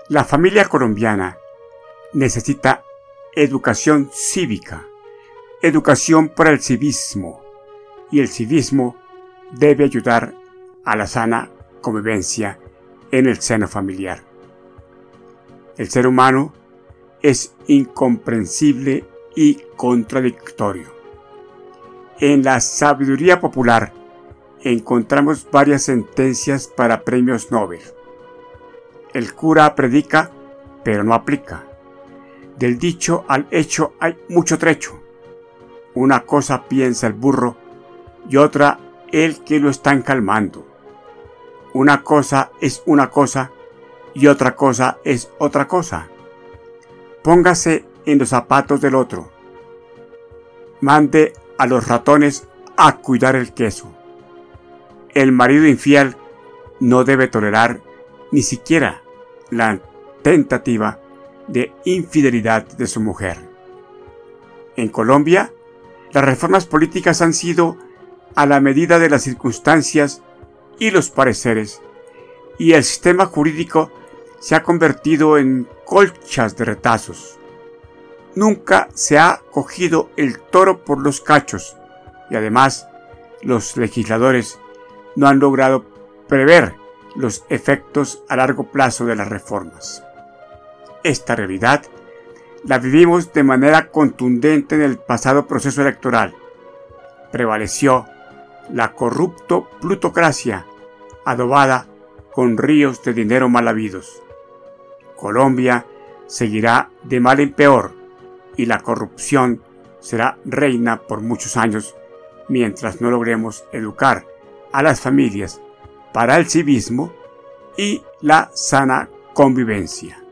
La familia colombiana necesita educación cívica, educación para el civismo, y el civismo debe ayudar a la sana convivencia en el seno familiar. El ser humano es incomprensible y contradictorio. En la sabiduría popular encontramos varias sentencias para premios Nobel. El cura predica, pero no aplica. Del dicho al hecho hay mucho trecho. Una cosa piensa el burro y otra el que lo están calmando. Una cosa es una cosa y otra cosa es otra cosa. Póngase en los zapatos del otro. Mande a los ratones a cuidar el queso. El marido infiel no debe tolerar ni siquiera la tentativa de infidelidad de su mujer. En Colombia, las reformas políticas han sido a la medida de las circunstancias y los pareceres, y el sistema jurídico se ha convertido en colchas de retazos. Nunca se ha cogido el toro por los cachos, y además los legisladores no han logrado prever los efectos a largo plazo de las reformas. Esta realidad la vivimos de manera contundente en el pasado proceso electoral. Prevaleció la corrupto plutocracia adobada con ríos de dinero mal habidos. Colombia seguirá de mal en peor y la corrupción será reina por muchos años mientras no logremos educar a las familias para el civismo y la sana convivencia.